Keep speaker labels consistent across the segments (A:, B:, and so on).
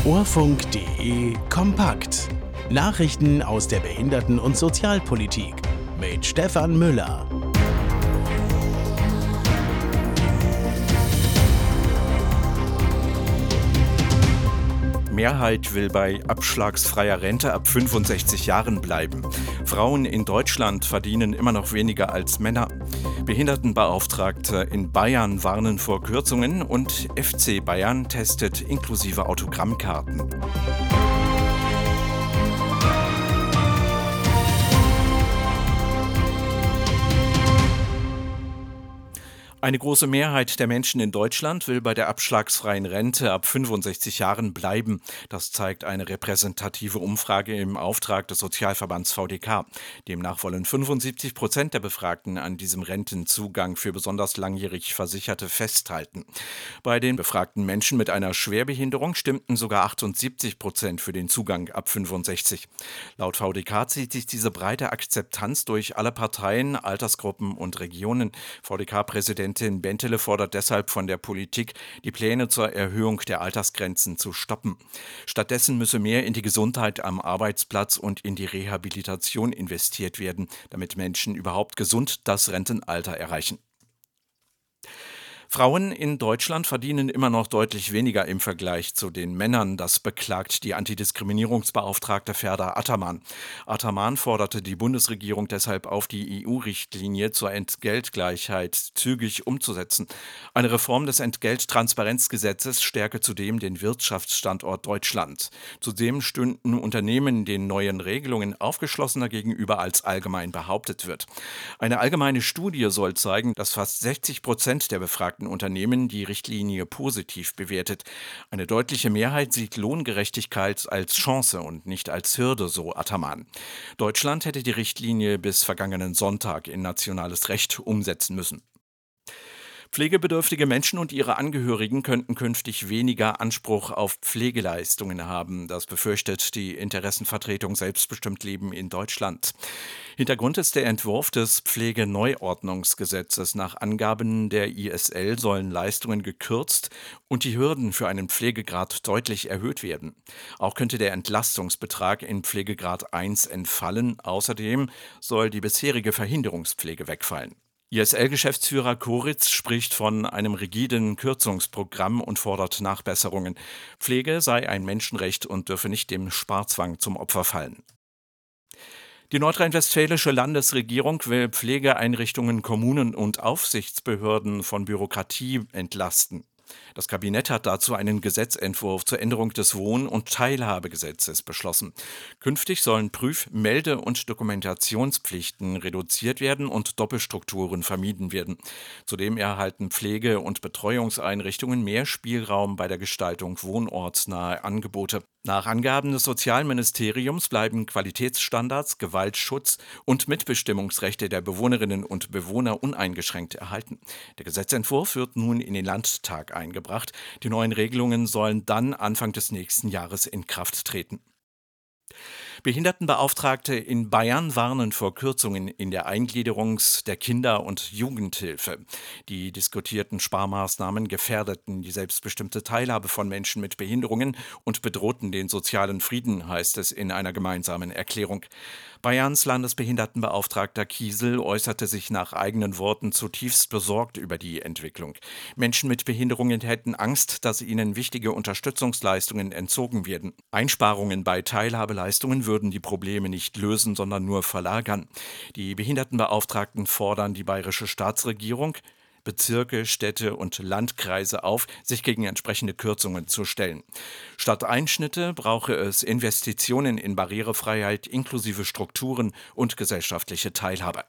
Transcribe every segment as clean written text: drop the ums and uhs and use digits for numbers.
A: Hörfunk.de kompakt. Nachrichten aus der Behinderten- und Sozialpolitik mit Stefan Müller.
B: Mehrheit will bei abschlagsfreier Rente ab 65 Jahren bleiben. Frauen in Deutschland verdienen immer noch weniger als Männer. Behindertenbeauftragte in Bayern warnen vor Kürzungen und FC Bayern testet inklusive Autogrammkarten. Eine große Mehrheit der Menschen in Deutschland will bei der abschlagsfreien Rente ab 65 Jahren bleiben. Das zeigt eine repräsentative Umfrage im Auftrag des Sozialverbands VDK. Demnach wollen 75% der Befragten an diesem Rentenzugang für besonders langjährig Versicherte festhalten. Bei den befragten Menschen mit einer Schwerbehinderung stimmten sogar 78% für den Zugang ab 65. Laut VDK zieht sich diese breite Akzeptanz durch alle Parteien, Altersgruppen und Regionen. VDK-Präsidentin Bentele fordert deshalb von der Politik, die Pläne zur Erhöhung der Altersgrenzen zu stoppen. Stattdessen müsse mehr in die Gesundheit am Arbeitsplatz und in die Rehabilitation investiert werden, damit Menschen überhaupt gesund das Rentenalter erreichen. Frauen in Deutschland verdienen immer noch deutlich weniger im Vergleich zu den Männern. Das beklagt die Antidiskriminierungsbeauftragte Ferda Ataman. Ataman forderte die Bundesregierung deshalb auf, die EU-Richtlinie zur Entgeltgleichheit zügig umzusetzen. Eine Reform des Entgelttransparenzgesetzes stärke zudem den Wirtschaftsstandort Deutschland. Zudem stünden Unternehmen den neuen Regelungen aufgeschlossener gegenüber, als allgemein behauptet wird. Eine allgemeine Studie soll zeigen, dass fast 60% der befragten Unternehmen die Richtlinie positiv bewertet. Eine deutliche Mehrheit sieht Lohngerechtigkeit als Chance und nicht als Hürde, so Ataman. Deutschland hätte die Richtlinie bis vergangenen Sonntag in nationales Recht umsetzen müssen. Pflegebedürftige Menschen und ihre Angehörigen könnten künftig weniger Anspruch auf Pflegeleistungen haben. Das befürchtet die Interessenvertretung Selbstbestimmt Leben in Deutschland. Hintergrund ist der Entwurf des Pflegeneuordnungsgesetzes. Nach Angaben der ISL sollen Leistungen gekürzt und die Hürden für einen Pflegegrad deutlich erhöht werden. Auch könnte der Entlastungsbetrag in Pflegegrad 1 entfallen. Außerdem soll die bisherige Verhinderungspflege wegfallen. ISL-Geschäftsführer Koritz spricht von einem rigiden Kürzungsprogramm und fordert Nachbesserungen. Pflege sei ein Menschenrecht und dürfe nicht dem Sparzwang zum Opfer fallen. Die nordrhein-westfälische Landesregierung will Pflegeeinrichtungen, Kommunen und Aufsichtsbehörden von Bürokratie entlasten. Das Kabinett hat dazu einen Gesetzentwurf zur Änderung des Wohn- und Teilhabegesetzes beschlossen. Künftig sollen Melde- und Dokumentationspflichten reduziert werden und Doppelstrukturen vermieden werden. Zudem erhalten Pflege- und Betreuungseinrichtungen mehr Spielraum bei der Gestaltung wohnortsnaher Angebote. Nach Angaben des Sozialministeriums bleiben Qualitätsstandards, Gewaltschutz und Mitbestimmungsrechte der Bewohnerinnen und Bewohner uneingeschränkt erhalten. Der Gesetzentwurf wird nun in den Landtag eingebracht. Die neuen Regelungen sollen dann Anfang des nächsten Jahres in Kraft treten. Behindertenbeauftragte in Bayern warnen vor Kürzungen in der Eingliederungs- der Kinder- und Jugendhilfe. Die diskutierten Sparmaßnahmen gefährdeten die selbstbestimmte Teilhabe von Menschen mit Behinderungen und bedrohten den sozialen Frieden, heißt es in einer gemeinsamen Erklärung. Bayerns Landesbehindertenbeauftragter Kiesel äußerte sich nach eigenen Worten zutiefst besorgt über die Entwicklung. Menschen mit Behinderungen hätten Angst, dass ihnen wichtige Unterstützungsleistungen entzogen werden. Einsparungen bei Teilhabeleistungen würden die Probleme nicht lösen, sondern nur verlagern. Die Behindertenbeauftragten fordern die bayerische Staatsregierung, Bezirke, Städte und Landkreise auf, sich gegen entsprechende Kürzungen zu stellen. Statt Einschnitte brauche es Investitionen in Barrierefreiheit inklusive Strukturen und gesellschaftliche Teilhabe.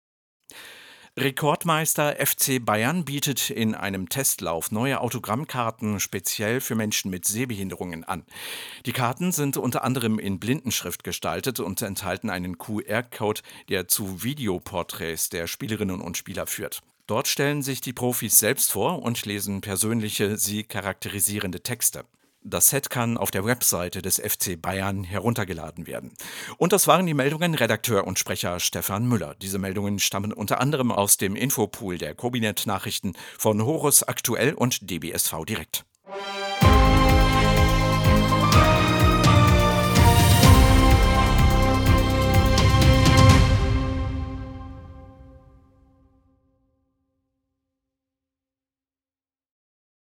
B: Rekordmeister FC Bayern bietet in einem Testlauf neue Autogrammkarten speziell für Menschen mit Sehbehinderungen an. Die Karten sind unter anderem in Blindenschrift gestaltet und enthalten einen QR-Code, der zu Videoporträts der Spielerinnen und Spieler führt. Dort stellen sich die Profis selbst vor und lesen persönliche, sie charakterisierende Texte. Das Set kann auf der Webseite des FC Bayern heruntergeladen werden. Und das waren die Meldungen. Redakteur und Sprecher Stefan Müller. Diese Meldungen stammen unter anderem aus dem Infopool der Kobinet Nachrichten von Horus Aktuell und DBSV Direkt.